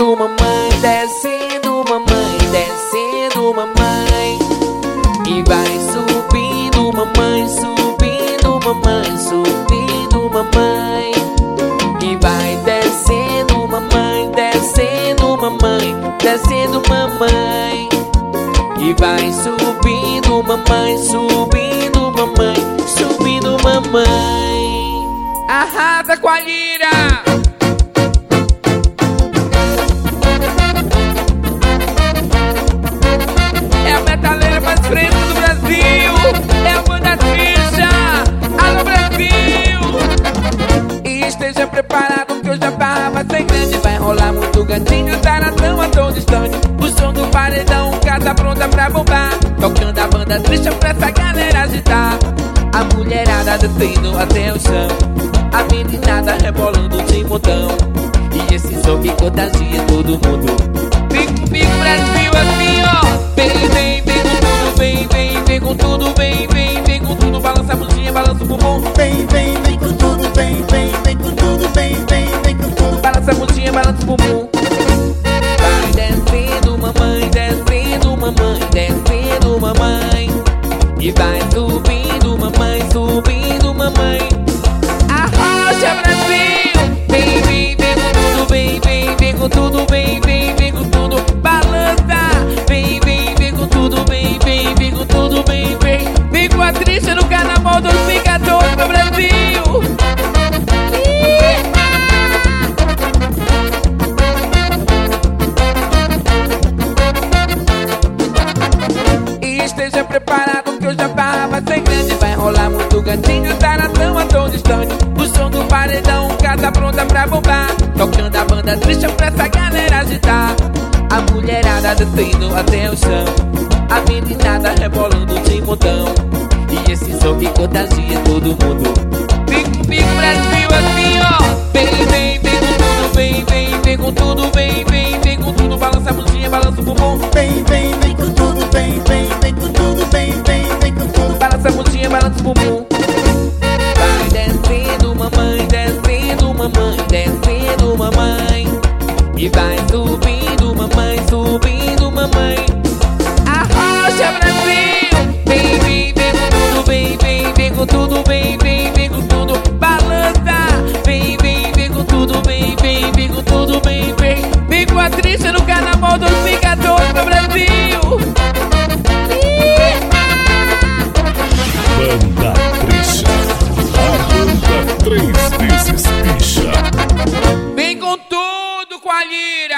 mamãe, descendo mamãe, descendo mamãe. E vai subindo mamãe, subindo mamãe, subindo mamãe. E vai descendo mamãe, descendo mamãe, descendo mamãe. E vai subindo mamãe, subindo mamãe, subindo mamãe. Arrasa com a lira. É a metaleira mais fresca do Brasil. É a banda Trisha. Alô Brasil. E esteja preparado que hoje a barra vai ser grande. Vai rolar muito gatinho, taradão a tão distante. O som do paredão, casa pronta pra bombar. Tocando a banda Trisha pra essa galera agitar. A mulherada descendo até o chão, a meninada rebolando de montão. E esse som que contagia todo mundo. Vem comigo Brasil assim ó. Vem, vem, vem com tudo, vem, vem, vem com tudo, vem, vem, vem com tudo. Balança a bundinha, balança o bumbum. Vem, vem, vem com tudo, vem, vem, vem com tudo, vem, vem, vem com tudo. Balança a bundinha, balança o bumbum. Vai descendo mamãe, descendo mamãe, descendo mamãe. E vai subindo mamãe, subindo mamãe. Arrocha Brasil. Vem, vem, vem com tudo, vem, vem, vem com tudo, vem, vem, vem com tudo. Balança. Vem, vem, vem com tudo, vem, vem, vem com tudo, vem, vem. Vem com a Trisha no Carnaval 2014 pro Brasil. E esteja preparado que hoje a barra vai ser grande. Vai rolar muito gatinho, taradão a tão distante. O som do paredão, casa pronta pra bombar. Tocando a banda Trisha pra essa galera agitar. A mulherada descendo até o chão, a meninada rebolando de montão. E esse som que contagia todo mundo. Vem comigo Brasil assim ó. Vem, vem, vem com tudo, vem, vem, vem com tudo, vem, vem, vem com tudo. Balança a bundinha, balança o bumbum. Vem, vem, vem com tudo, vem, vem, vem com tudo, vem, vem, vem com tudo. Balança a bundinha, balança o bumbum. Vai descendo mamãe, descendo mamãe, descendo mamãe. E vai subindo mamãe, subindo mamãe. Arrocha Brasil. Vem, vem, vem com tudo, vem, vem, vem com tudo, vem, vem, vem com tudo. Balança. Vem, vem, vem com tudo, vem, vem, vem com tudo, vem, vem. Vem com a Trisha no Carnaval 2014 pro Brasil. Banda Trisha, a banda 3 vezes picha. Vem com tudo com a lira.